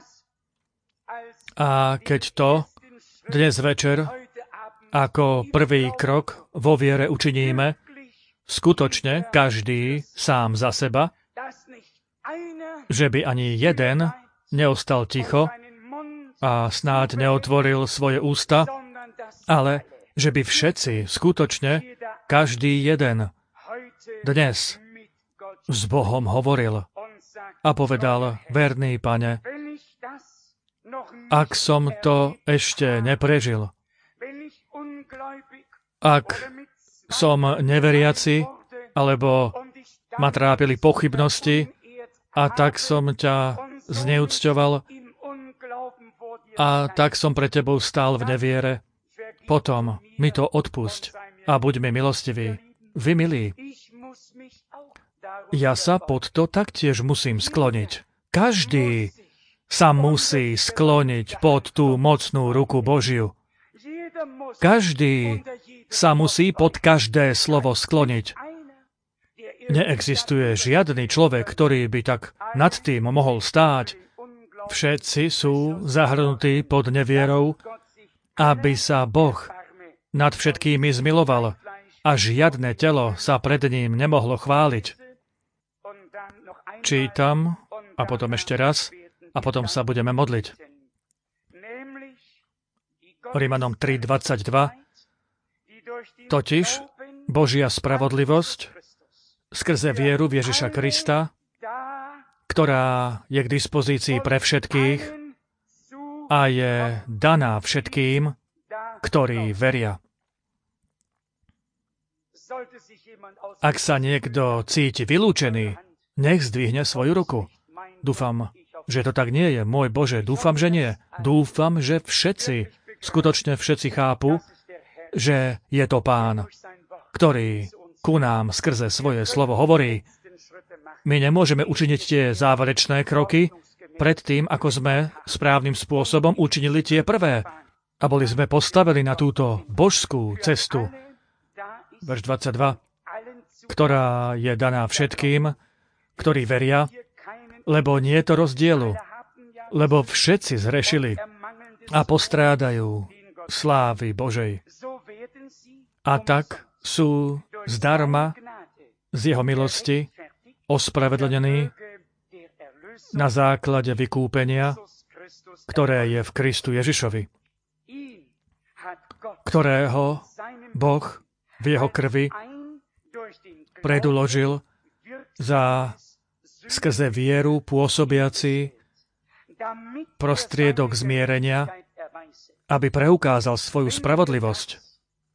A keď to dnes večer ako prvý krok vo viere učiníme, skutočne každý sám za seba, že by ani jeden neostal ticho a snáď neotvoril svoje ústa, ale že by všetci, skutočne každý jeden dnes s Bohom hovoril a povedal: verný Pane, ak som to ešte neprežil, ak som neveriaci, alebo ma trápili pochybnosti, a tak som ťa zneúcťoval, a tak som pre tebou stál v neviere, potom mi to odpusť a buď mi milostivý. Vy, milí, ja sa pod to taktiež musím skloniť. Každý sa musí skloniť pod tú mocnú ruku Božiu. Každý sa musí pod každé slovo skloniť. Neexistuje žiadny človek, ktorý by tak nad tým mohol stáť. Všetci sú zahrnutí pod nevierou, aby sa Boh nad všetkými zmiloval a žiadne telo sa pred ním nemohlo chváliť. Čítam a potom ešte raz a potom sa budeme modliť. Rímanom tri dvadsaťdva. Totiž Božia spravodlivosť skrze vieru v Ježiša Krista, ktorá je k dispozícii pre všetkých a je daná všetkým, ktorí veria. Ak sa niekto cíti vylúčený, nech zdvihne svoju ruku. Dúfam, že to tak nie je. Môj Bože, dúfam, že nie. Dúfam, že všetci, skutočne všetci chápu, že je to Pán, ktorý ku nám skrze svoje slovo hovorí. My nemôžeme učiniť tie záverečné kroky pred tým, ako sme správnym spôsobom učinili tie prvé. A boli sme postavení na túto božskú cestu. Verš dvadsaťdva, ktorá je daná všetkým, ktorí veria, lebo nie je to rozdielu, lebo všetci zhrešili a postrádajú slávy Božej. A tak sú zdarma z jeho milosti ospravedlnení na základe vykúpenia, ktoré je v Kristu Ježišovi, ktorého Boh v jeho krvi predložil za skrze vieru pôsobiaci prostriedok zmierenia, aby preukázal svoju spravodlivosť.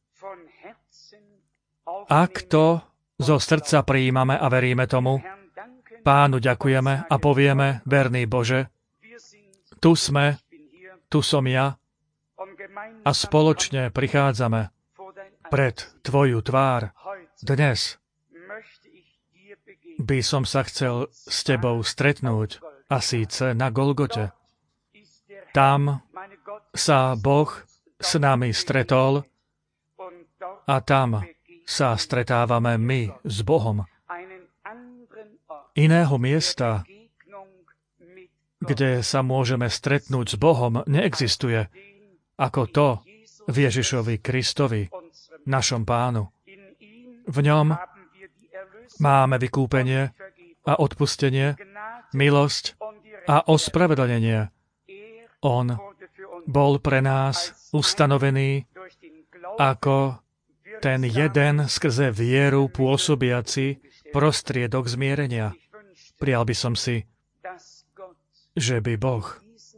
Ak to zo srdca prijímame a veríme tomu, Pánu ďakujeme a povieme: verný Bože, tu sme, tu som ja a spoločne prichádzame pred Tvoju tvár. Dnes by som sa chcel s Tebou stretnúť, a síce na Golgote. Tam sa Boh s nami stretol a tam sa stretávame my s Bohom. Iného miesta, kde sa môžeme stretnúť s Bohom, neexistuje ako to v Ježišovi Kristovi, našom Pánu. V ňom máme vykúpenie a odpustenie, milosť a ospravedlnenie. On bol pre nás ustanovený ako ten jeden skrze vieru pôsobiaci prostriedok zmierenia. Prial by som si, že by Boh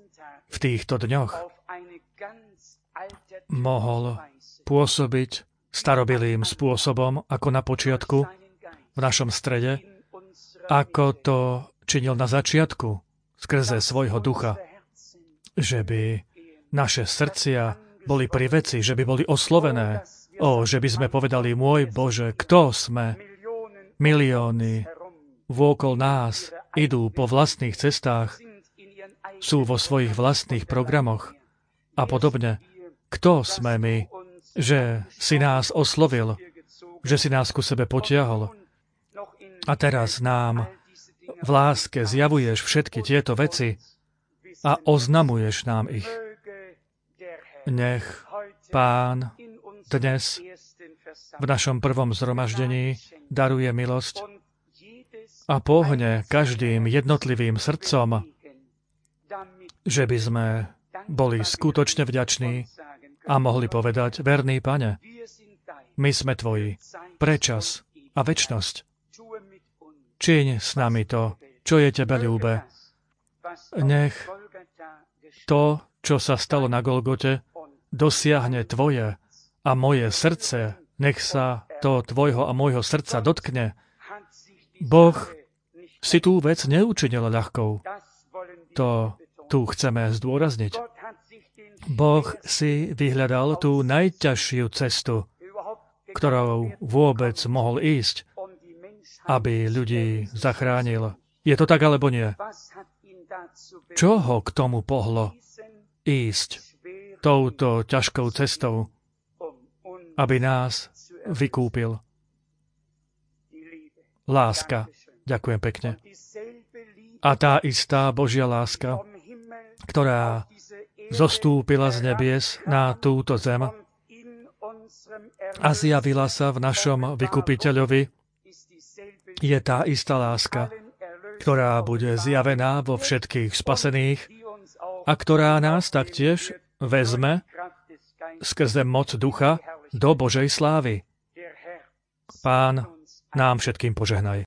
v týchto dňoch mohol pôsobiť starobilým spôsobom, ako na počiatku, v našom strede, ako to činil na začiatku, skrze svojho ducha, že by naše srdcia boli pri veci, že by boli oslovené, o, že by sme povedali, môj Bože, kto sme? Milióny vôkol nás idú po vlastných cestách, sú vo svojich vlastných programoch a podobne. Kto sme my, že si nás oslovil, že si nás ku sebe potiahol? A teraz nám v láske zjavuješ všetky tieto veci a oznamuješ nám ich. Nech Pán dnes v našom prvom zhromaždení daruje milosť a pohne každým jednotlivým srdcom, že by sme boli skutočne vďační a mohli povedať, verný Pane, my sme Tvoji, prečas a večnosť. Čiň s nami to, čo je Tebe ľúbe. Nech to, čo sa stalo na Golgote, dosiahne Tvoje a moje srdce, nech sa to Tvojho a môjho srdca dotkne. Boh si tú vec neučinil ľahkou. To tu chceme zdôrazniť. Boh si vyhľadal tú najťažšiu cestu, ktorou vôbec mohol ísť, aby ľudí zachránil. Je to tak, alebo nie? Čo ho k tomu pohlo ísť touto ťažkou cestou, aby nás vykúpil? Láska. Ďakujem pekne. A tá istá Božia láska, ktorá zostúpila z nebies na túto zem a zjavila sa v našom vykupiteľovi, je tá istá láska, ktorá bude zjavená vo všetkých spasených a ktorá nás taktiež vezme skrze moc ducha do Božej slávy. Pán nám všetkým požehnaj.